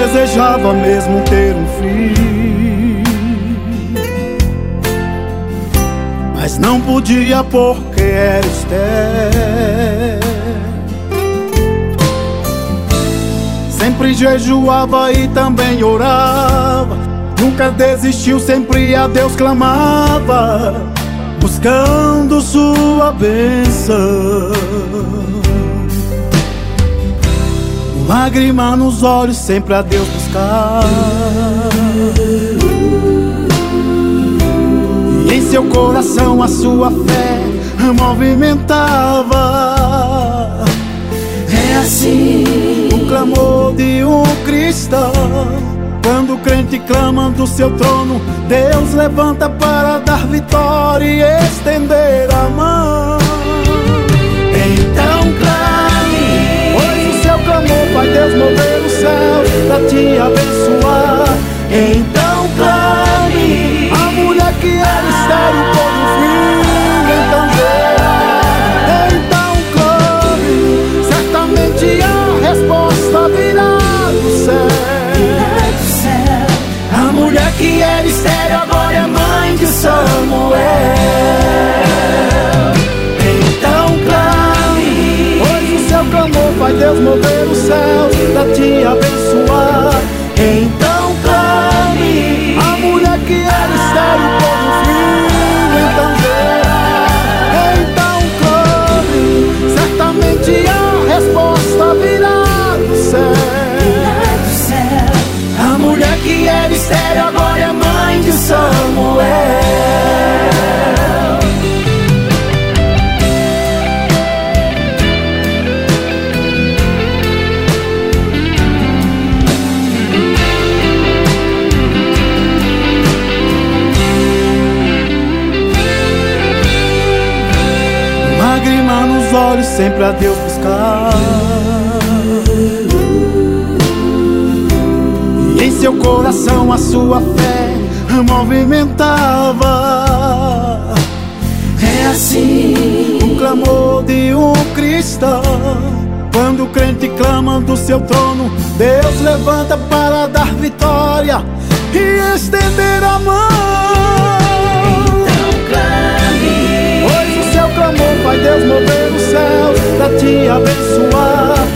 desejava mesmo ter um filho, mas não podia porque era estéril. Sempre jejuava e também orava, nunca desistiu, sempre a Deus clamava, buscando sua bênção. Lágrima nos olhos, sempre a Deus buscar, e em seu coração a sua fé movimentava. É assim o clamor de um cristão. Quando o crente clama do seu trono, Deus levanta para dar vitória e estender a mão. Então clame, pois o seu clamor vai Deus mover o céu pra te abençoar. então clame, a mulher que era estéril por um filho, então gerar. Então clame, certamente a resposta virá do céu. a mulher que era estéril agora é mãe de Samuel. Então clame, pois o seu clamor vai Deus mover o céu pra te abençoar. então clame, A mulher que era estéril por um filho, então gerar. Então clame, certamente a resposta virá do céu. a mulher que era estéril agora é mãe de Samuel. Lágrima nos olhos, sempre a Deus buscar, e em seu coração a sua fé movimentava. É assim O clamor de um cristão. Quando o crente clama do seu trono, Deus levanta para dar vitória e estender a mão. então clame, Pois o seu clamor vai Deus mover o céu pra te abençoar.